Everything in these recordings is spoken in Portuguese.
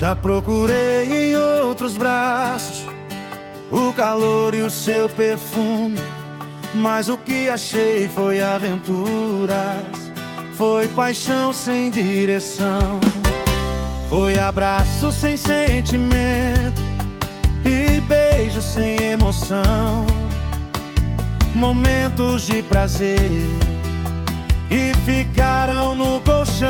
Já procurei em outros braços o calor e o seu perfume, mas o que achei foi aventuras, foi paixão sem direção, foi abraço sem sentimento e beijo sem emoção, momentos de prazer e ficaram no colchão.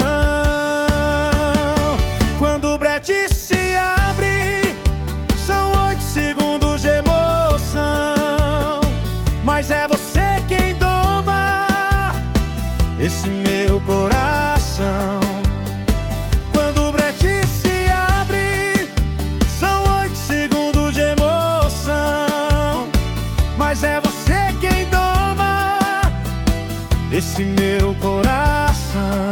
Quando o brete se abre, são 8 segundos de emoção, mas é você quem doma esse meu coração. Quando o brete se abre, são 8 segundos de emoção, mas é você quem doma esse meu coração.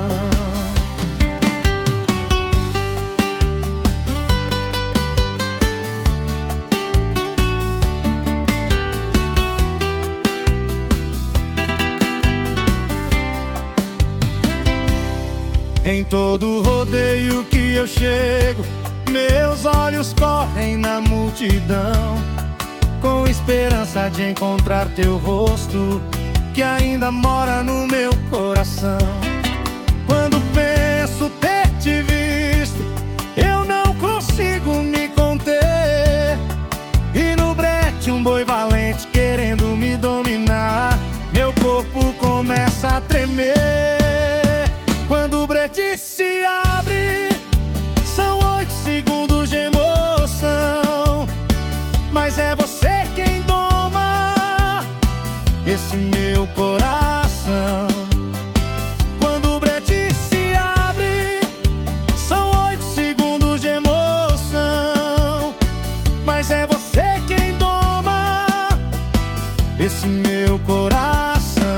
Em todo rodeio que eu chego, meus olhos correm na multidão, com esperança de encontrar teu rosto, que ainda mora no meu coração. Quando penso ter te visto, eu não consigo me conter, e no brete um boi valente querendo me dominar, meu corpo começa a tremer. Quando o brete se abre, são 8 segundos de emoção, mas é você quem doma esse meu coração. Quando o brete se abre, são 8 segundos de emoção, mas é você quem doma esse meu coração.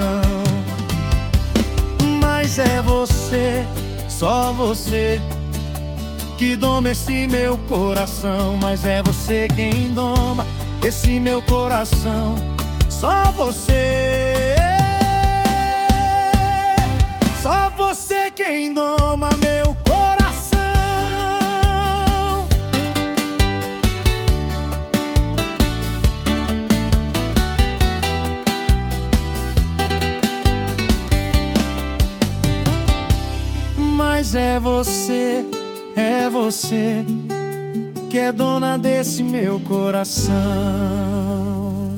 Mas é você, só você, que doma esse meu coração. Mas é você quem doma esse meu coração. Só você, só você quem doma meu coração. Mas é você que é dona desse meu coração.